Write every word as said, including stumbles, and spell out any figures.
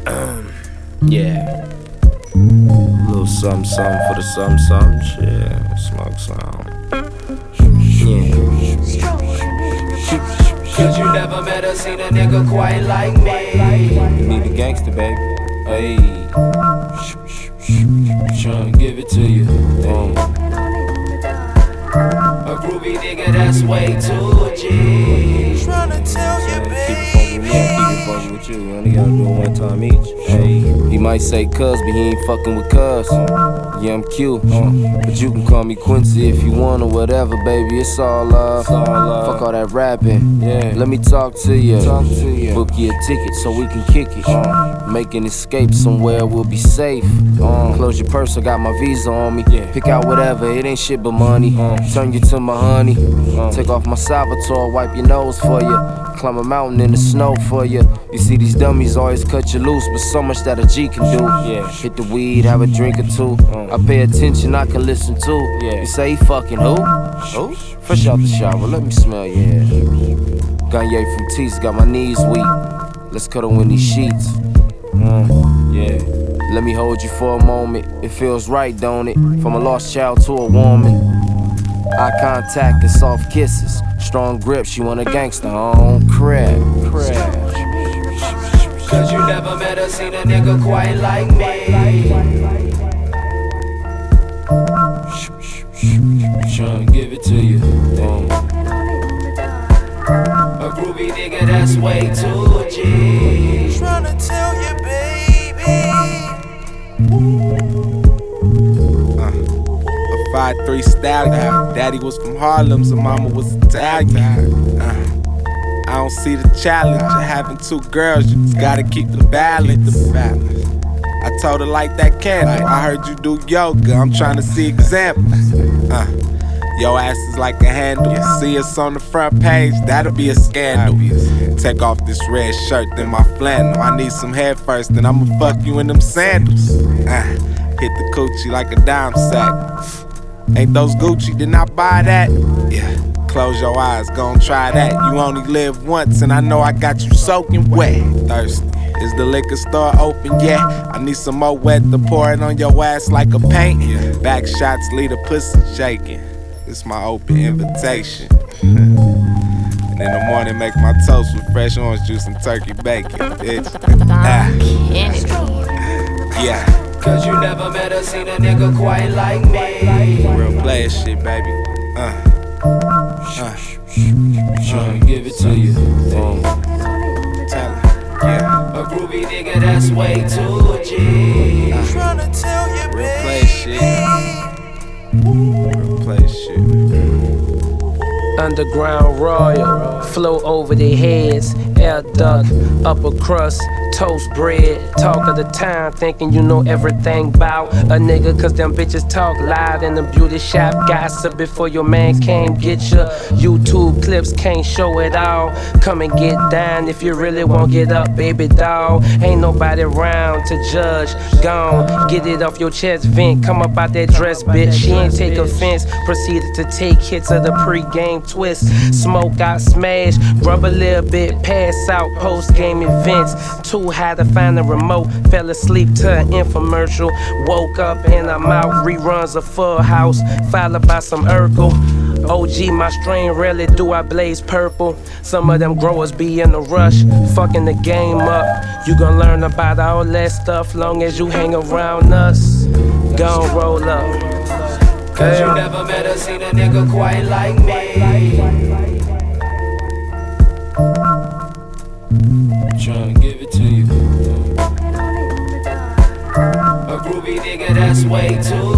Yeah. Little something, something for the something, something. Shit. Smoke some. Yeah. Cause you never met or seen a nigga quite like me. You need a gangster, baby. Hey. Tryna give it to you. Boom. A groovy nigga that's way too G. Tryna tell you, Keep it funky with me, I keep it funky with you. We only gotta do it one time each. Hey, he might say cuz, but he ain't fucking with cuz. Yeah, I'm cute, but you can call me Quincy if you want or whatever, baby. It's all love. Fuck all that rapping. Yeah, let me talk to you. Talk to you. Book you a ticket so we can kick it. Uh, Make an escape somewhere we'll be safe. Uh, Close your purse, I got my visa on me. Pick out whatever, it ain't shit but money. Turn you to my honey. Take off my Salvatore, wipe your nose for you. Climb a mountain in the snow for you. You see these dummies always cut you loose, but so much that a G can do. Yeah, hit the weed, have a drink or two. I pay attention, I can listen too. Yeah, you say he fucking who? Who? Fresh out the shower, let me smell your hair. Gagne from T's got my knees weak. Let's cuddle in these sheets. Mm, yeah, let me hold you for a moment. It feels right, don't it? From a lost child to a woman. Eye contact and soft kisses. Strong grip, she want a gangster on crab. Crab. Cause you never met or seen a nigga quite like me. Tryna give it to you. Boom. A groovy nigga that's way too G. Tryna tell you, baby. Uh, a five three stallion. Daddy was from Harlem, so mama was Italian. Uh, I don't see the challenge of having two girls. You just gotta keep the balance. The balance. I told her like that candle. I heard you do yoga. I'm trying to see examples. Uh, Your ass is like a handle. See us on the front page, that'll be a scandal. Take off this red shirt, then my flannel. I need some hair first, then I'ma fuck you in them sandals. Uh, hit the coochie like a dime sack. Ain't those Gucci, did not buy that? Yeah, close your eyes, gon' try that. You only live once, and I know I got you soaking wet. Thirsty. Is the liquor store open yet? I need some more wet to pour it on your ass like a paint. Back shots leave the pussy shaking. It's my open invitation. And in the morning, make my toast with fresh orange juice and turkey bacon, bitch. Ah. Yeah. Cause you never met or seen a nigga quite like me. Real player shit, baby. Uh. Uh. Tryna give it to you. Boom. Tell her. Yeah. A groovy nigga that's way too G. Uh. Tryna tell you, Real baby. player shit. Real player shit. Underground royal, flow over their heads, air duck, upper crust, toast bread. Talk of the town, thinking you know everything about a nigga, cause them bitches talk loud in the beauty shop. Gossip before your man came get ya. YouTube clips can't show it all. Come and get down if you really won't get up, baby doll. Ain't nobody around to judge. Gone, get it off your chest, vent. Come up out that dress, bitch. She ain't take offense. Proceeded to take hits of the pre-game twist. Smoke out, smash, rub a little bit, pass out, post-game events. Too high to find the remote. Fell asleep to an infomercial. Woke up and I'm out. Reruns of Full House, followed by some Urkel. O G, my strain, rarely do I blaze purple. Some of them growers be in a rush, fucking the game up. You gon' learn about all that stuff long as you hang around us. Gon' roll up. Cause you never met or seen a nigga quite like me. Tryna give it to you. A groovy nigga that's way too